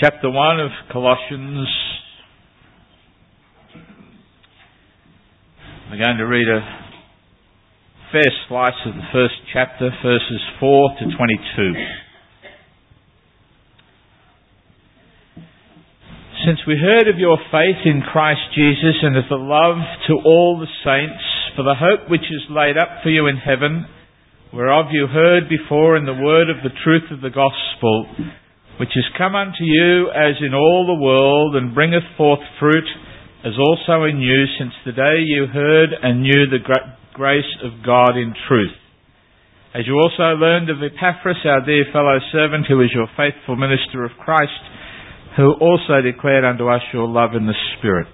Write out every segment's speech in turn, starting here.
chapter 1 of Colossians. We're going to read a fair slice of the first chapter, verses 4 to 22. Since we heard of your faith in Christ Jesus and of the love to all the saints, for the hope which is laid up for you in heaven, whereof you heard before in the word of the truth of the gospel, which is come unto you as in all the world, and bringeth forth fruit, as also in you, since the day you heard and knew the grace of God in truth. As you also learned of Epaphras, our dear fellow servant, who is your faithful minister of Christ, who also declared unto us your love in the Spirit.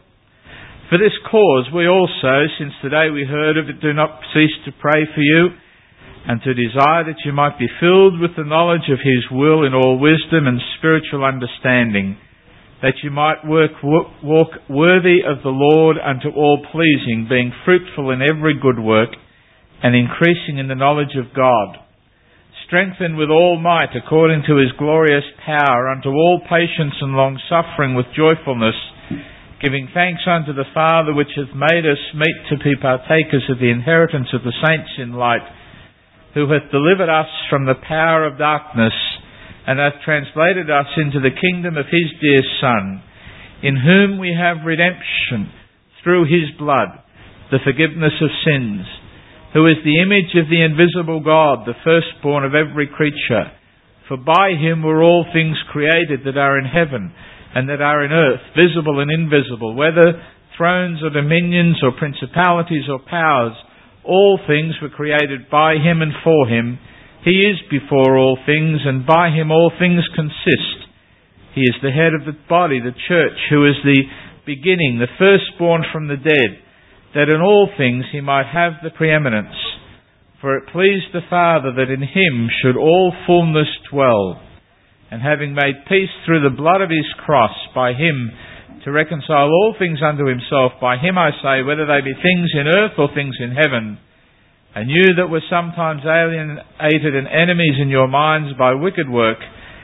For this cause we also, since the day we heard of it, do not cease to pray for you, and to desire that you might be filled with the knowledge of His will in all wisdom and spiritual understanding, that you might walk worthy of the Lord unto all pleasing, being fruitful in every good work, and increasing in the knowledge of God, strengthened with all might according to His glorious power, unto all patience and long suffering with joyfulness, giving thanks unto the Father which hath made us meet to be partakers of the inheritance of the saints in light, who hath delivered us from the power of darkness, and hath translated us into the kingdom of His dear Son, in whom we have redemption through His blood, the forgiveness of sins, who is the image of the invisible God, the firstborn of every creature. For by Him were all things created that are in heaven and that are in earth, visible and invisible, whether thrones or dominions or principalities or powers. All things were created by Him and for Him. He is before all things, and by Him all things consist. He is the head of the body, the church, who is the beginning, the firstborn from the dead, that in all things He might have the preeminence. For it pleased the Father that in Him should all fullness dwell, and having made peace through the blood of His cross, by Him to reconcile all things unto Himself. By Him, I say, whether they be things in earth or things in heaven. And you that were sometimes alienated and enemies in your minds by wicked works,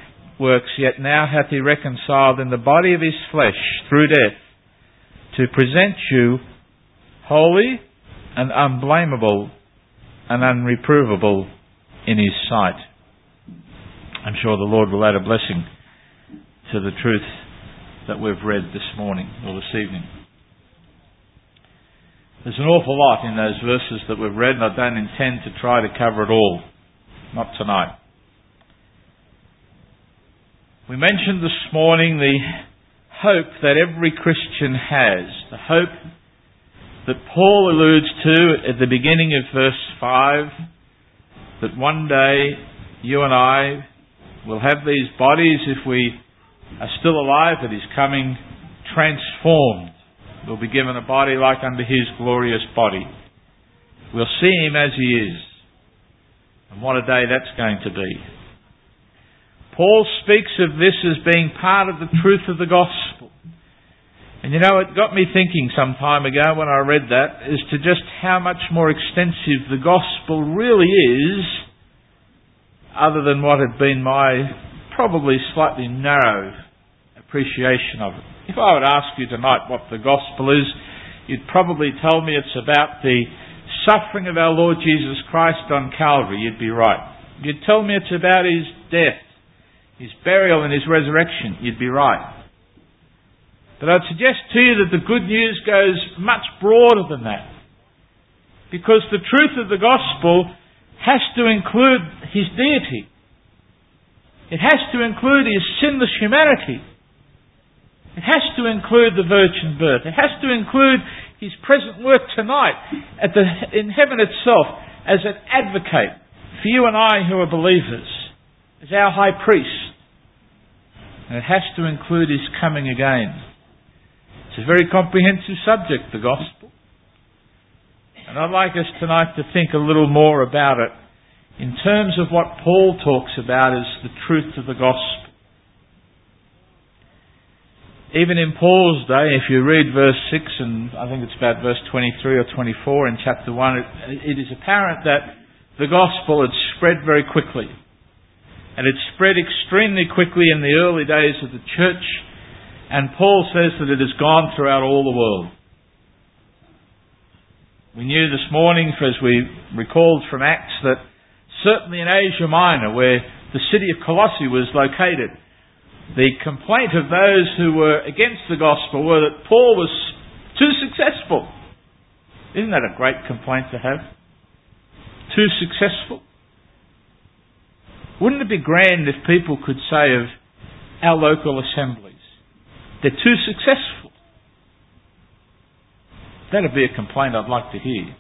yet now hath He reconciled in the body of His flesh through death, to present you holy and unblameable and unreprovable in His sight. I'm sure the Lord will add a blessing to the truth that we've read this morning or this evening. There's an awful lot in those verses that we've read, and I don't intend to try to cover it all. Not tonight. We mentioned this morning the hope that every Christian has. The hope that Paul alludes to at the beginning of verse 5, that one day you and I will have these bodies, if we are still alive, that is coming, transformed. We'll be given a body like unto His glorious body. We'll see Him as He is. And what a day that's going to be. Paul speaks of this as being part of the truth of the gospel. And you know, it got me thinking some time ago when I read that, as to just how much more extensive the gospel really is, other than what had been my probably slightly narrow appreciation of it. If I would ask you tonight what the gospel is, you'd probably tell me it's about the suffering of our Lord Jesus Christ on Calvary. You'd be right. You'd tell me it's about His death, His burial and His resurrection. You'd be right. But I'd suggest to you that the good news goes much broader than that. Because the truth of the gospel has to include His deity. It has to include His sinless humanity. It has to include the virgin birth. It has to include His present work tonight in heaven itself as an advocate for you and I who are believers, as our high priest. And it has to include His coming again. It's a very comprehensive subject, the gospel. And I'd like us tonight to think a little more about it in terms of what Paul talks about as the truth of the gospel. Even in Paul's day, if you read verse 6, and I think it's about verse 23 or 24 in chapter 1, it is apparent that the gospel had spread very quickly. And it spread extremely quickly in the early days of the church. And Paul says that it has gone throughout all the world. We knew this morning, as we recalled from Acts, that certainly in Asia Minor, where the city of Colossae was located, the complaint of those who were against the gospel were that Paul was too successful. Isn't that a great complaint to have? Too successful? Wouldn't it be grand if people could say of our local assemblies, they're too successful? That'd be a complaint I'd like to hear.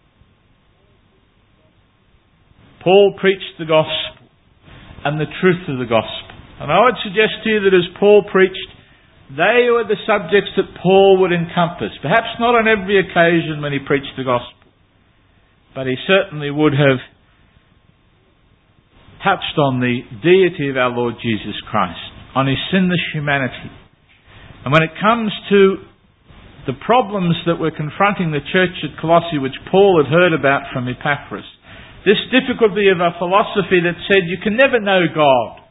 Paul preached the gospel and the truth of the gospel. And I would suggest to you that as Paul preached, they were the subjects that Paul would encompass. Perhaps not on every occasion when he preached the gospel, but he certainly would have touched on the deity of our Lord Jesus Christ, on his sinless humanity. And when it comes to the problems that were confronting the church at Colossae, which Paul had heard about from Epaphras, this difficulty of a philosophy that said you can never know God,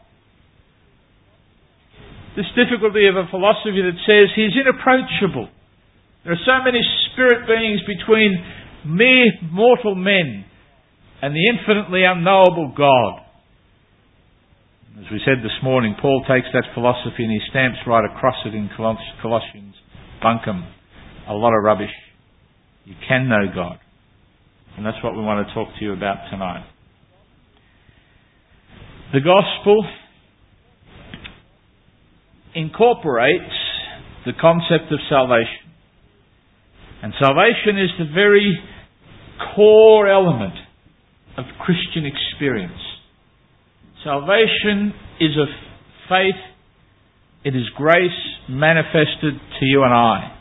this difficulty of a philosophy that says he's inapproachable, there are so many spirit beings between mere mortal men and the infinitely unknowable God. As we said this morning, Paul takes that philosophy and he stamps right across it in Colossians. Bunkum. A lot of rubbish. You can know God. And that's what we want to talk to you about tonight. The gospel incorporates the concept of salvation. And salvation is the very core element of Christian experience. Salvation is of faith. It is grace manifested to you and I.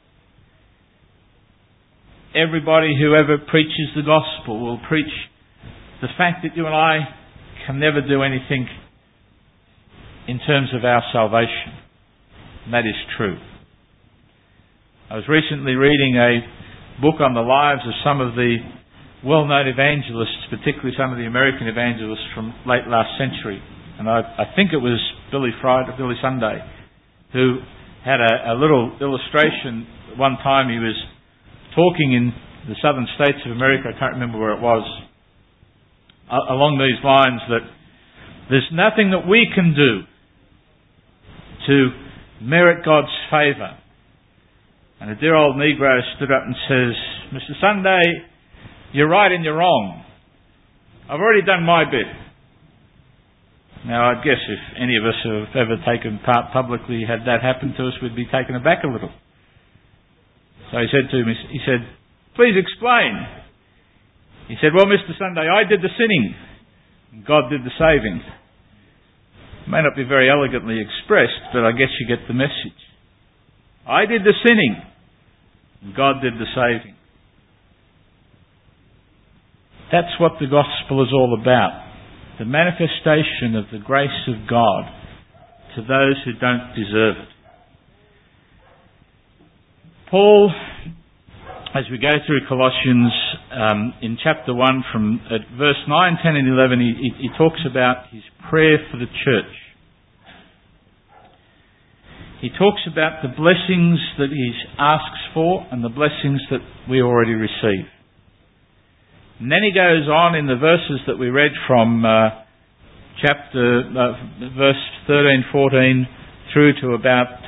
Everybody who ever preaches the gospel will preach the fact that you and I can never do anything in terms of our salvation. And that is true. I was recently reading a book on the lives of some of the well-known evangelists, particularly some of the American evangelists from late last century. And I think it was Billy Sunday, who had a little illustration. One time he was talking in the southern states of America, I can't remember where it was, along these lines that there's nothing that we can do to merit God's favour. And a dear old Negro stood up and says, "Mr. Sunday, you're right and you're wrong. I've already done my bit." Now, I guess if any of us who have ever taken part publicly had that happen to us, we'd be taken aback a little. So he said to him, he said, "Please explain." He said, "Well, Mr. Sunday, I did the sinning, and God did the saving." It may not be very elegantly expressed, but I guess you get the message. I did the sinning, and God did the saving. That's what the gospel is all about. The manifestation of the grace of God to those who don't deserve it. Paul, as we go through Colossians, in chapter 1 from verse 9, 10 and 11, he talks about his prayer for the church. He talks about the blessings that he asks for and the blessings that we already receive. And then he goes on in the verses that we read from verse 13, 14 through to about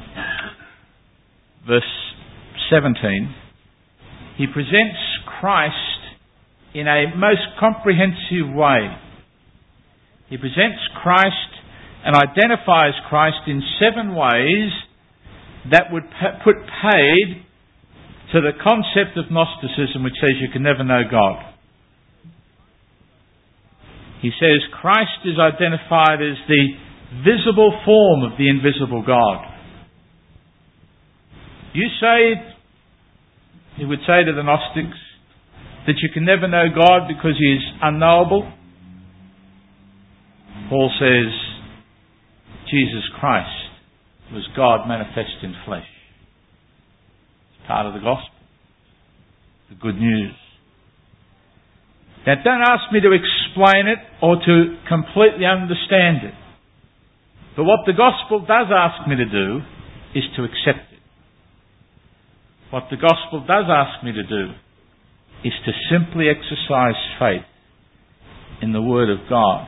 verse 17. He presents Christ in a most comprehensive way. He presents Christ and identifies Christ in 7 ways that would put paid to the concept of Gnosticism, which says you can never know God. He says Christ is identified as the visible form of the invisible God. You say, he would say to the Gnostics, that you can never know God because he is unknowable. Paul says Jesus Christ was God manifest in flesh. It's part of the gospel, the good news. Now don't ask me to explain explain it or to completely understand it. But what the gospel does ask me to do is to accept it. What the gospel does ask me to do is to simply exercise faith in the Word of God.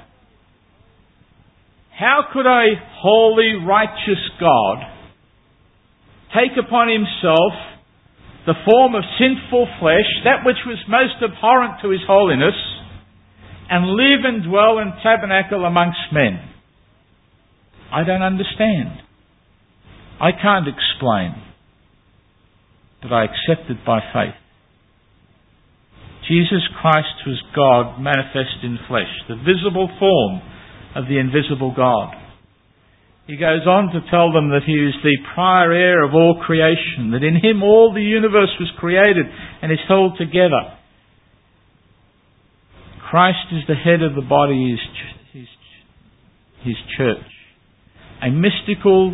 How could a holy, righteous God take upon himself the form of sinful flesh, that which was most abhorrent to his holiness, and live and dwell and tabernacle amongst men? I don't understand. I can't explain. But I accept it by faith. Jesus Christ was God manifest in flesh, the visible form of the invisible God. He goes on to tell them that he is the prior heir of all creation, that in him all the universe was created and is held together. Christ is the head of the body, his church. A mystical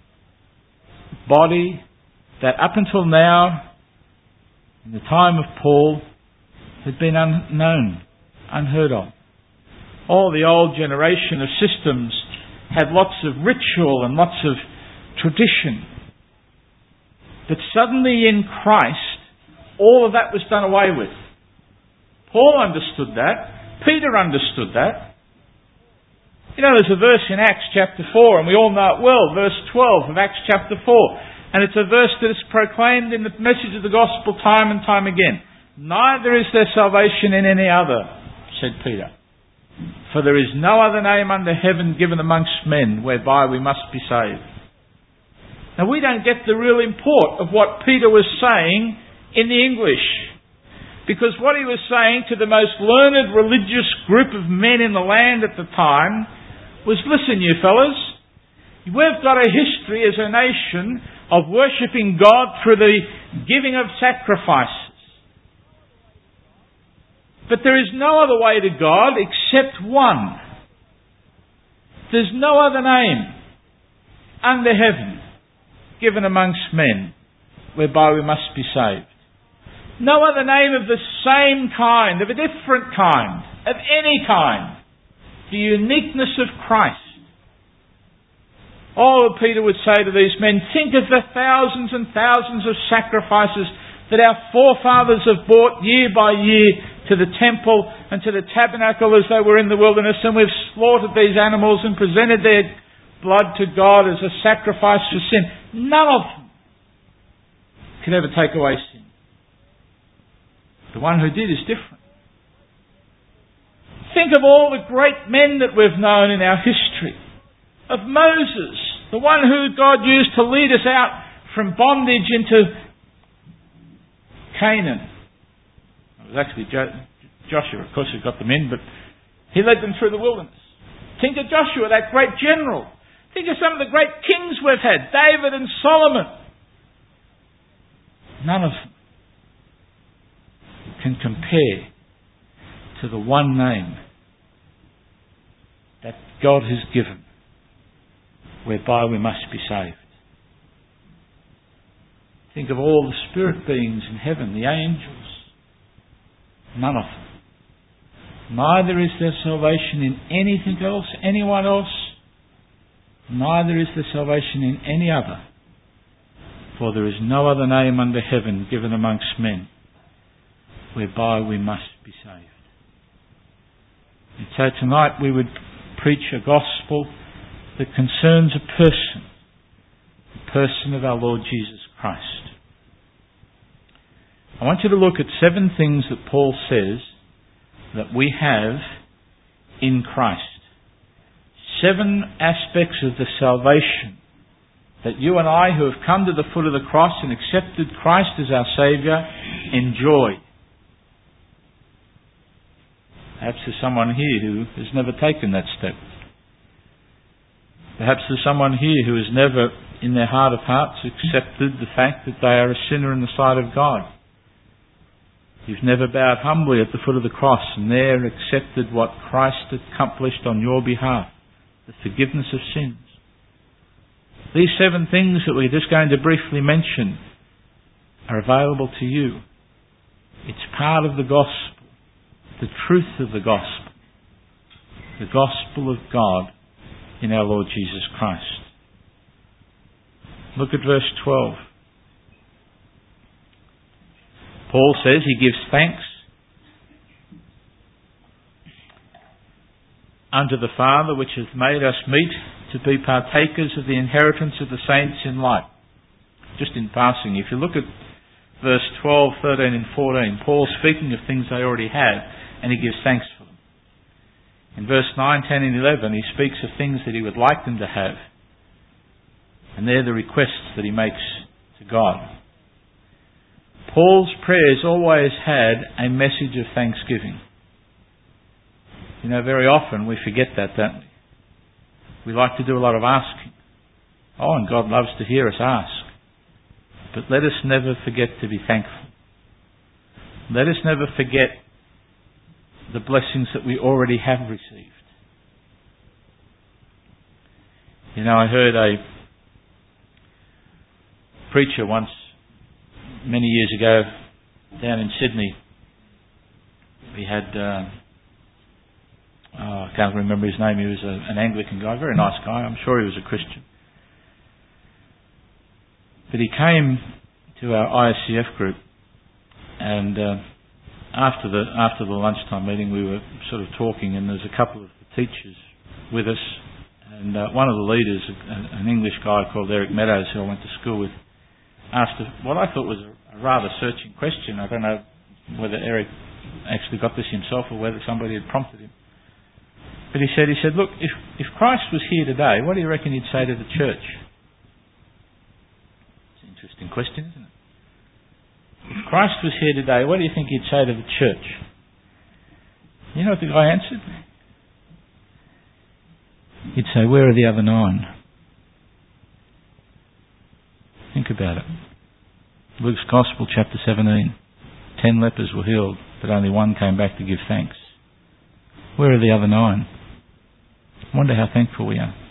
body that up until now, in the time of Paul, had been unknown, unheard of. All the old generation of systems had lots of ritual and lots of tradition. But suddenly in Christ, all of that was done away with. Paul understood that. Peter understood that. You know, there's a verse in Acts chapter 4, and we all know it well, verse 12 of Acts chapter 4. And it's a verse that is proclaimed in the message of the gospel time and time again. Neither is there salvation in any other, said Peter. For there is no other name under heaven given amongst men whereby we must be saved. Now we don't get the real import of what Peter was saying in the English. Because what he was saying to the most learned religious group of men in the land at the time was, listen you fellas, we've got a history as a nation of worshipping God through the giving of sacrifices. But there is no other way to God except one. There's no other name under heaven given amongst men whereby we must be saved. No other name of the same kind, of a different kind, of any kind. The uniqueness of Christ. Oh, Peter would say to these men, think of the thousands and thousands of sacrifices that our forefathers have brought year by year to the temple and to the tabernacle as they were in the wilderness, and we've slaughtered these animals and presented their blood to God as a sacrifice for sin. None of them can ever take away sin. The one who did is different. Think of all the great men that we've known in our history. Of Moses, the one who God used to lead us out from bondage into Canaan. It was actually Joshua, of course, who got them in, but he led them through the wilderness. Think of Joshua, that great general. Think of some of the great kings we've had, David and Solomon. None of them can compare to the one name that God has given, whereby we must be saved. Think of all the spirit beings in heaven, the angels. None of them. Neither is there salvation in anything else, anyone else. Neither is there salvation in any other. For there is no other name under heaven given amongst men whereby we must be saved. And so tonight we would preach a gospel that concerns a person, the person of our Lord Jesus Christ. I want you to look at 7 things that Paul says that we have in Christ. 7 aspects of the salvation that you and I, who have come to the foot of the cross and accepted Christ as our Saviour, enjoy. Perhaps there's someone here who has never taken that step. Perhaps there's someone here who has never, in their heart of hearts, accepted the fact that they are a sinner in the sight of God. You've never bowed humbly at the foot of the cross and there accepted what Christ had accomplished on your behalf, the forgiveness of sins. These 7 things that we're just going to briefly mention are available to you. It's part of the gospel, the truth of the gospel. the gospel of God in our Lord Jesus Christ. Look at verse 12. Paul says he gives thanks unto the Father which hath made us meet to be partakers of the inheritance of the saints in light. Just in passing, if you look at verse 12, 13 and 14, Paul's speaking of things they already had, and he gives thanks for them. In verse 9, 10 and 11, he speaks of things that he would like them to have. And they're the requests that he makes to God. Paul's prayers always had a message of thanksgiving. You know, very often we forget that, don't we? We like to do a lot of asking. Oh, and God loves to hear us ask. But let us never forget to be thankful. Let us never forget the blessings that we already have received. You know, I heard a preacher once, many years ago, down in Sydney. We had, I can't remember his name, he was an Anglican guy, very nice guy, I'm sure he was a Christian. But he came to our ISCF group, and after the lunchtime meeting we were sort of talking, and there's a couple of teachers with us, and one of the leaders, an English guy called Eric Meadows, who I went to school with, asked what I thought was a rather searching question. I don't know whether Eric actually got this himself or whether somebody had prompted him. But he said, look, if Christ was here today, what do you reckon he'd say to the church? It's an interesting question, isn't it? If Christ was here today, what do you think he'd say to the church? You know what the guy answered? He'd say, where are the other 9? Think about it. Luke's Gospel, chapter 17. 10 lepers were healed, but only one came back to give thanks. Where are the other 9? I wonder how thankful we are.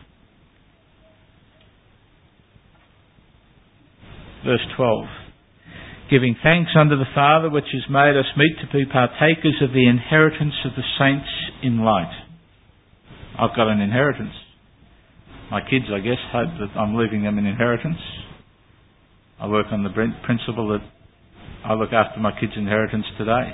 Verse 12. Giving thanks unto the Father which has made us meet to be partakers of the inheritance of the saints in light. I've got an inheritance. My kids, I guess, hope that I'm leaving them an inheritance. I work on the principle that I look after my kids' inheritance today.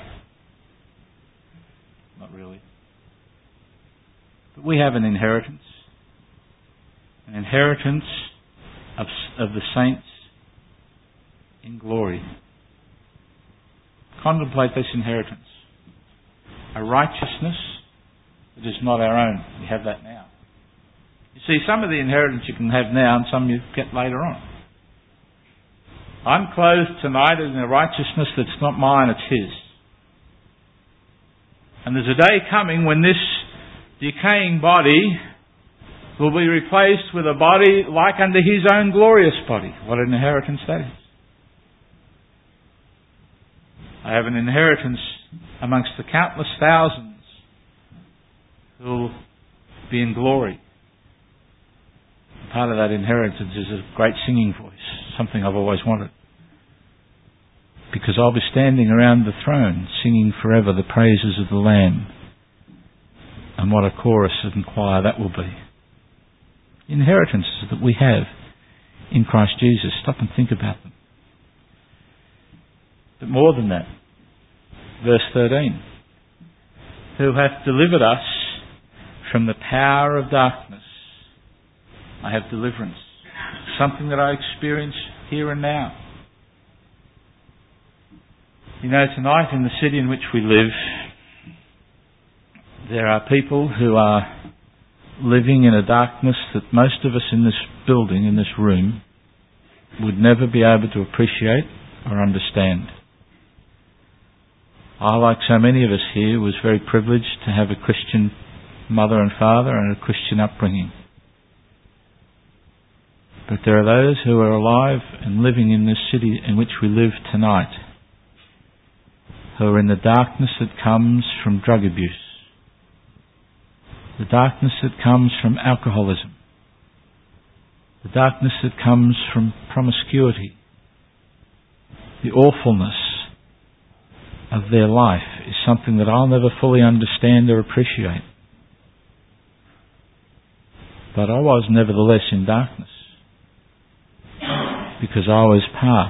Not really. But we have an inheritance. An inheritance of the saints in glory. Contemplate this inheritance. A righteousness that is not our own. We have that now. You see, some of the inheritance you can have now and some you get later on. I'm clothed tonight in a righteousness that's not mine, it's His. And there's a day coming when this decaying body will be replaced with a body like unto His own glorious body. What an inheritance that is. I have an inheritance amongst the countless thousands who will be in glory. Part of that inheritance is a great singing voice, something I've always wanted. Because I'll be standing around the throne singing forever the praises of the Lamb. And what a chorus and choir that will be. Inheritances that we have in Christ Jesus. Stop and think about them. But more than that, verse 13. Who hath delivered us from the power of darkness. I have deliverance. Something that I experience here and now. You know, tonight in the city in which we live, there are people who are living in a darkness that most of us in this building, in this room, would never be able to appreciate or understand. I, like so many of us here, was very privileged to have a Christian mother and father and a Christian upbringing. But there are those who are alive and living in this city in which we live tonight, who are in the darkness that comes from drug abuse, the darkness that comes from alcoholism, the darkness that comes from promiscuity. The awfulness of their life is something that I'll never fully understand or appreciate. but I was nevertheless in darkness, because I was part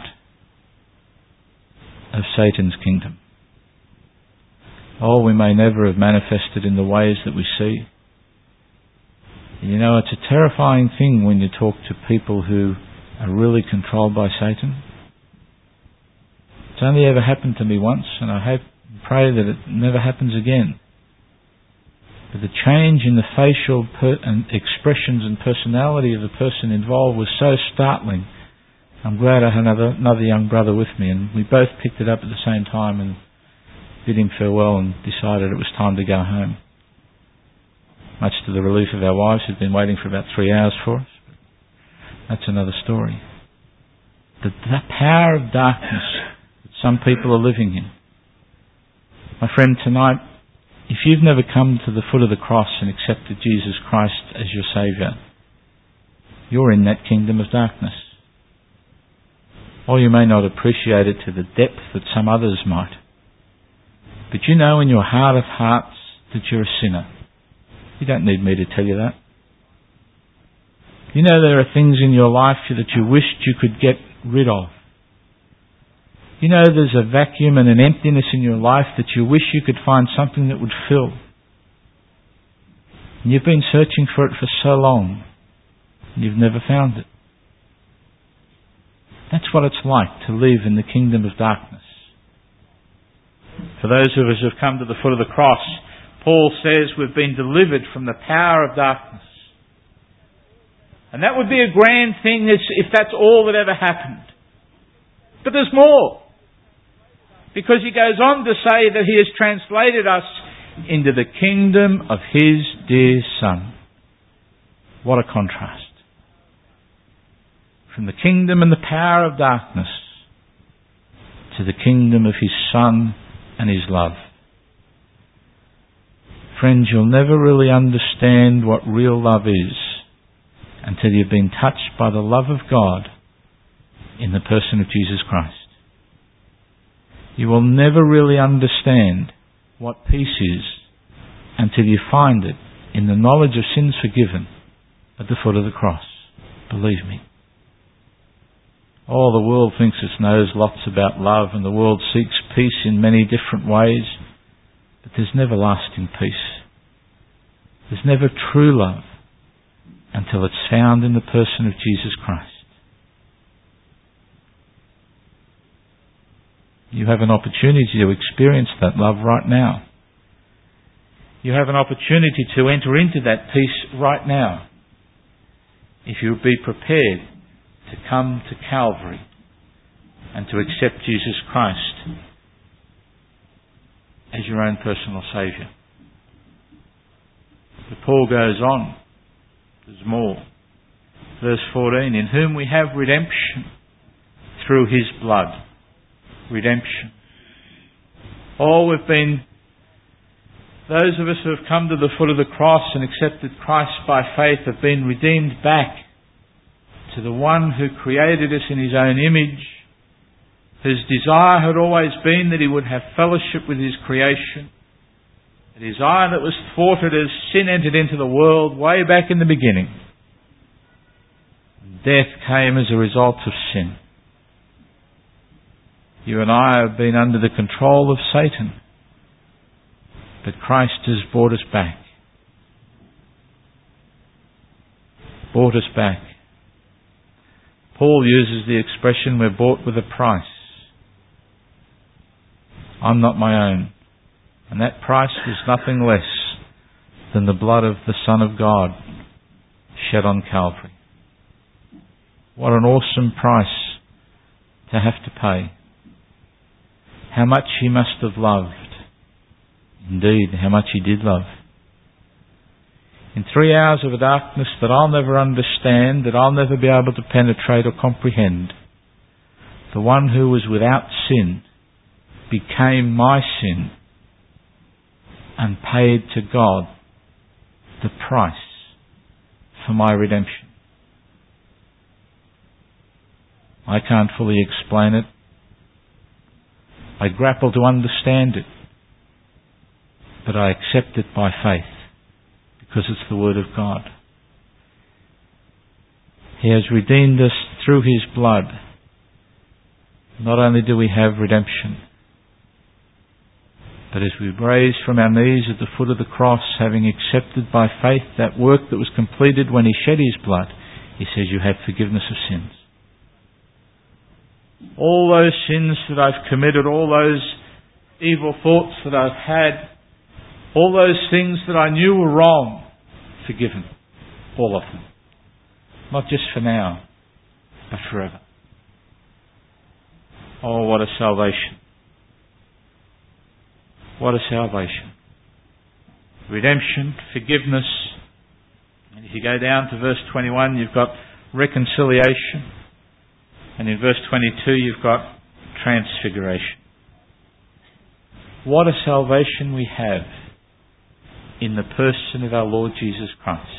of Satan's kingdom. Oh, we may never have manifested in the ways that we see. You know, it's a terrifying thing when you talk to people who are really controlled by Satan. It's only ever happened to me once, and I hope and pray that it never happens again. But the change in the facial and expressions and personality of the person involved was so startling. I'm glad I had another young brother with me, and we both picked it up at the same time and bid him farewell and decided it was time to go home. Much to the relief of our wives, who'd been waiting for about 3 hours for us. That's another story. The power of darkness that some people are living in. My friend, tonight, if you've never come to the foot of the cross and accepted Jesus Christ as your Saviour, you're in that kingdom of darkness. Or you may not appreciate it to the depth that some others might. But you know in your heart of hearts that you're a sinner. You don't need me to tell you that. You know there are things in your life that you wished you could get rid of. You know there's a vacuum and an emptiness in your life that you wish you could find something that would fill. And you've been searching for it for so long, and you've never found it. That's what it's like to live in the kingdom of darkness. For those of us who have come to the foot of the cross, Paul says we've been delivered from the power of darkness. And that would be a grand thing if that's all that ever happened. But there's more. Because he goes on to say that he has translated us into the kingdom of his dear Son. What a contrast. From the kingdom and the power of darkness to the kingdom of his Son and his love. Friends, you'll never really understand what real love is until you've been touched by the love of God in the person of Jesus Christ. You will never really understand what peace is until you find it in the knowledge of sins forgiven at the foot of the cross. Believe me. Oh, the world thinks it knows lots about love, and the world seeks peace in many different ways, but there's never lasting peace. There's never true love until it's found in the person of Jesus Christ. You have an opportunity to experience that love right now. You have an opportunity to enter into that peace right now, if you'll be prepared to come to Calvary and to accept Jesus Christ as your own personal Saviour. But Paul goes on. There's more. Verse 14, in whom we have redemption through his blood. Redemption. Oh, those of us who have come to the foot of the cross and accepted Christ by faith have been redeemed back to the one who created us in his own image, whose desire had always been that he would have fellowship with his creation, a desire that was thwarted as sin entered into the world way back in the beginning. Death came as a result of sin. You and I have been under the control of Satan, but Christ has brought us back. Brought us back. Paul uses the expression, we're bought with a price. I'm not my own. And that price was nothing less than the blood of the Son of God shed on Calvary. What an awesome price to have to pay. How much he must have loved. Indeed, how much he did love. In 3 hours of a darkness that I'll never understand, that I'll never be able to penetrate or comprehend, the one who was without sin became my sin and paid to God the price for my redemption. I can't fully explain it. I grapple to understand it. But I accept it by faith, because it's the Word of God. He has redeemed us through His blood. Not only do we have redemption, but as we raise from our knees at the foot of the cross, having accepted by faith that work that was completed when He shed His blood, He says you have forgiveness of sins. All those sins that I've committed, all those evil thoughts that I've had, all those things that I knew were wrong, forgiven. All of them. Not just for now, but forever. Oh, what a salvation. What a salvation. Redemption, forgiveness. And if you go down to verse 21, you've got reconciliation. And in verse 22, you've got transfiguration. What a salvation we have in the person of our Lord Jesus Christ.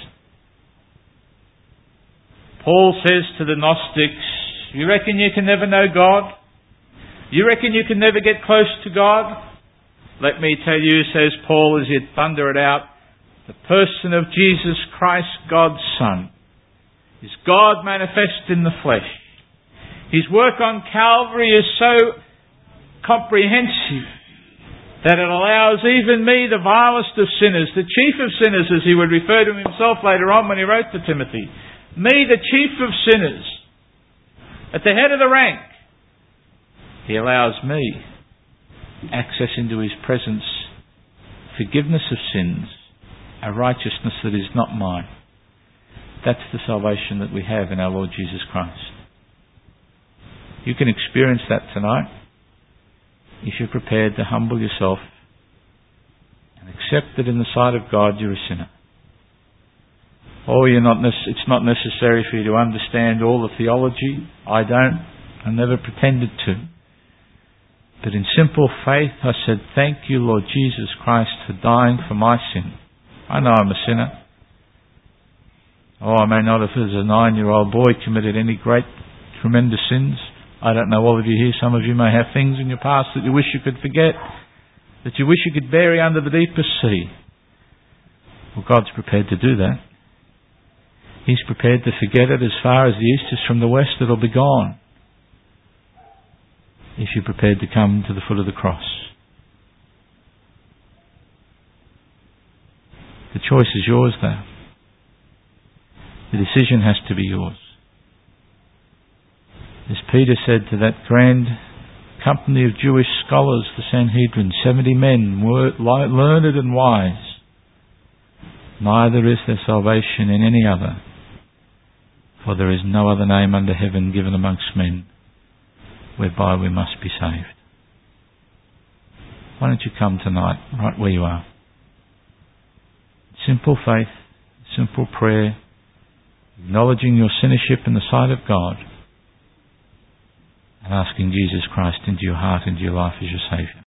Paul says to the Gnostics, you reckon you can never know God? You reckon you can never get close to God? Let me tell you, says Paul as he thunder it out, the person of Jesus Christ, God's Son, is God manifest in the flesh. His work on Calvary is so comprehensive that it allows even me, the vilest of sinners, the chief of sinners, as he would refer to himself later on when he wrote to Timothy, me, the chief of sinners, at the head of the rank, he allows me access into His presence, forgiveness of sins, a righteousness that is not mine. That's the salvation that we have in our Lord Jesus Christ. You can experience that tonight if you're prepared to humble yourself and accept that in the sight of God you're a sinner. Oh, it's not necessary for you to understand all the theology. I don't. I never pretended to. But in simple faith I said, thank you, Lord Jesus Christ, for dying for my sin. I know I'm a sinner. Oh, I may not have, as a 9-year-old boy, committed any great, tremendous sins. I don't know, all of you here, some of you may have things in your past that you wish you could forget, that you wish you could bury under the deepest sea. Well, God's prepared to do that. He's prepared to forget it as far as the east is from the west. It'll be gone if you're prepared to come to the foot of the cross. The choice is yours, though. The decision has to be yours. As Peter said to that grand company of Jewish scholars, the Sanhedrin, 70 men, learned and wise, neither is there salvation in any other, for there is no other name under heaven given amongst men whereby we must be saved. Why don't you come tonight, right where you are? Simple faith, simple prayer, acknowledging your sinnership in the sight of God, and asking Jesus Christ into your heart, into your life as your Saviour.